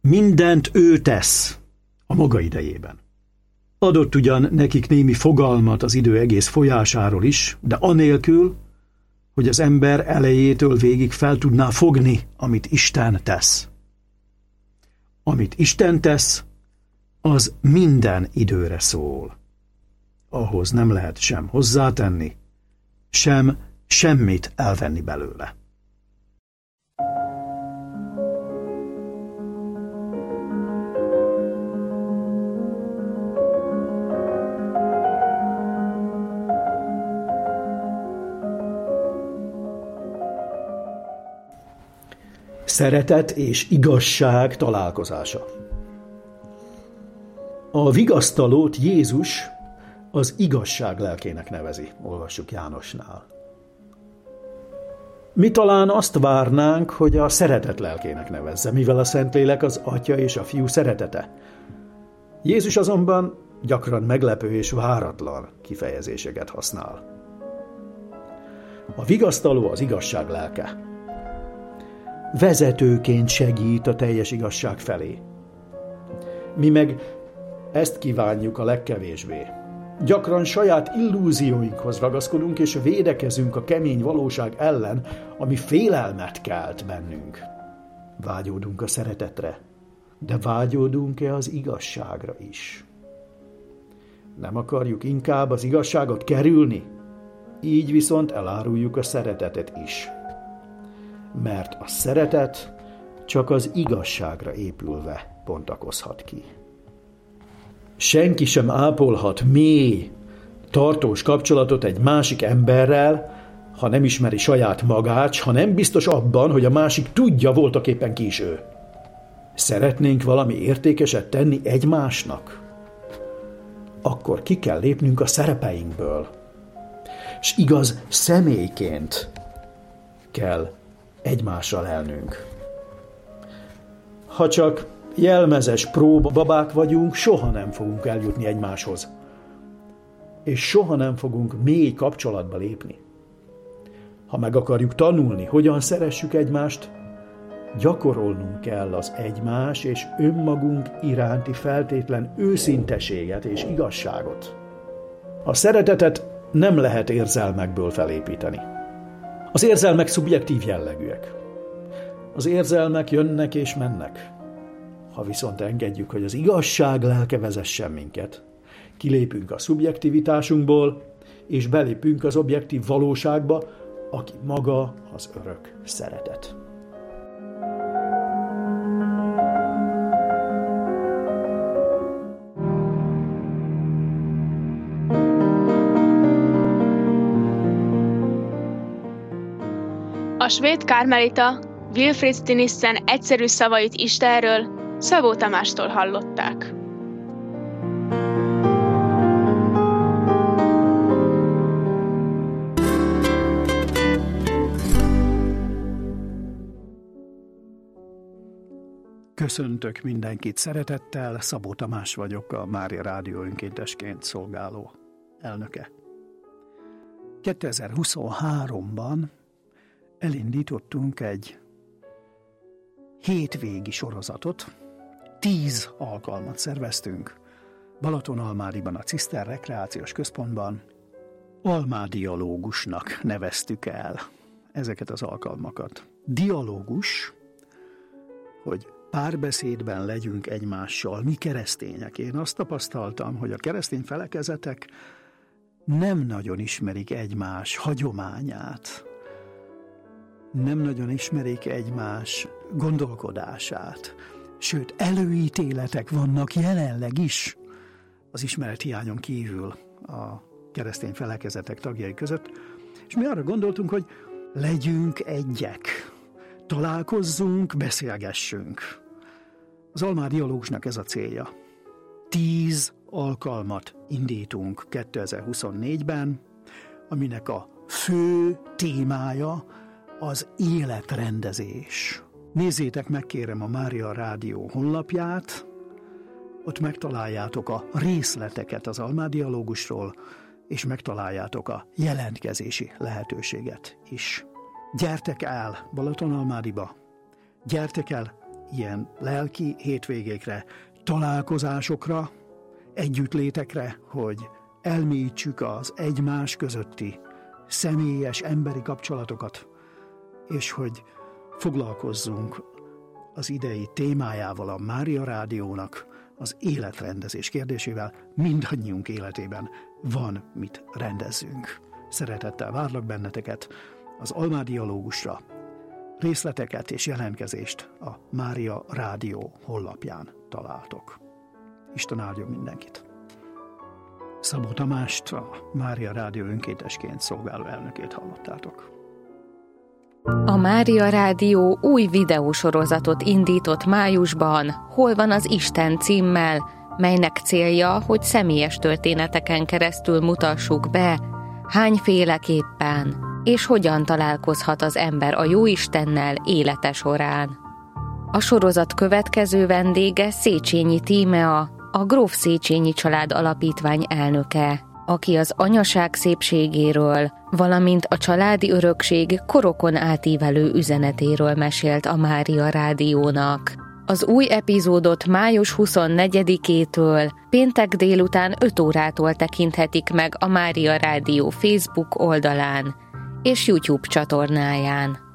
Mindent ő tesz a maga idejében. Adott ugyan nekik némi fogalmat az idő egész folyásáról is, de anélkül, hogy az ember elejétől végig fel tudná fogni, amit Isten tesz. Amit Isten tesz, az minden időre szól. Ahhoz nem lehet sem hozzátenni, sem semmit elvenni belőle. Szeretet és igazság találkozása. A vigasztalót Jézus az igazság lelkének nevezi, olvassuk Jánosnál. Mi talán azt várnánk, hogy a szeretet lelkének nevezze, mivel a Szentlélek az Atya és a Fiú szeretete. Jézus azonban gyakran meglepő és váratlan kifejezéseket használ. A vigasztaló az igazság lelke. Vezetőként segít a teljes igazság felé. Mi meg ezt kívánjuk a legkevésbé. Gyakran saját illúzióinkhoz ragaszkodunk, és védekezünk a kemény valóság ellen, ami félelmet kelt bennünk. Vágyódunk a szeretetre, de vágyódunk-e az igazságra is? Nem akarjuk inkább az igazságot kerülni? Így viszont eláruljuk a szeretetet is. Mert a szeretet csak az igazságra épülve bontakozhat ki. Senki sem ápolhat mély, tartós kapcsolatot egy másik emberrel, ha nem ismeri saját magát, ha nem biztos abban, hogy a másik tudja voltaképpen ki is ő. Szeretnénk valami értékeset tenni egymásnak? Akkor ki kell lépnünk a szerepeinkből. S igaz személyként kell egymással elnünk. Ha csak jelmezes próbababák vagyunk, soha nem fogunk eljutni egymáshoz. És soha nem fogunk mély kapcsolatba lépni. Ha meg akarjuk tanulni, hogyan szeressük egymást, gyakorolnunk kell az egymás és önmagunk iránti feltétlen őszinteséget és igazságot. A szeretetet nem lehet érzelmekből felépíteni. Az érzelmek szubjektív jellegűek. Az érzelmek jönnek és mennek. Ha viszont engedjük, hogy az igazság lelke vezessen minket, kilépünk a szubjektivitásunkból, és belépünk az objektív valóságba, aki maga az örök szeretet. A svéd karmelita Wilfrid Stinissen egyszerű szavait Istenről Szabó Tamástól hallották. Köszöntök mindenkit szeretettel, Szabó Tamás vagyok, a Mária Rádió önkéntesként szolgáló elnöke. 2023-ban elindítottunk egy hétvégi sorozatot, 10 alkalmat szerveztünk Balatonalmádiban, a Ciszter Rekreációs Központban. Almádialógusnak neveztük el ezeket az alkalmakat. Dialógus, hogy párbeszédben legyünk egymással, mi keresztények. Én azt tapasztaltam, hogy a keresztény felekezetek nem nagyon ismerik egymás hagyományát, nem nagyon ismerik egymás gondolkodását, sőt, előítéletek vannak jelenleg is az ismerethiányon kívül a keresztény felekezetek tagjai között, és mi arra gondoltunk, hogy legyünk egyek, találkozzunk, beszélgessünk. Az Almádialógusnak ez a célja. 10 alkalmat indítunk 2024-ben, aminek a fő témája az életrendezés. Nézzétek meg, kérem, a Mária Rádió honlapját, ott megtaláljátok a részleteket az Almádialógusról, és megtaláljátok a jelentkezési lehetőséget is. Gyertek el Balatonalmádiba, gyertek el ilyen lelki hétvégékre, találkozásokra, együttlétekre, hogy elmélyítsük az egymás közötti személyes emberi kapcsolatokat, és hogy foglalkozzunk az idei témájával, a Mária Rádiónak, az életrendezés kérdésével. Mindannyiunk életében van mit rendezzünk. Szeretettel várlak benneteket az Almád Dialógusra. Részleteket és jelentkezést a Mária Rádió honlapján találtok. Isten áldjon mindenkit! Szabó Tamást, a Mária Rádió önkéntesként szolgáló elnökét hallottátok. A Mária Rádió új videósorozatot indított májusban, Hol van az Isten címmel, melynek célja, hogy személyes történeteken keresztül mutassuk be, hányféleképpen és hogyan találkozhat az ember a Jóistennel élete során. A sorozat következő vendége Széchenyi Tímea, a Gróf Széchenyi Család Alapítvány elnöke, aki az anyaság szépségéről, valamint a családi örökség korokon átívelő üzenetéről mesélt a Mária Rádiónak. Az új epizódot május 24-től péntek délután 5 órától tekinthetik meg a Mária Rádió Facebook oldalán és YouTube csatornáján.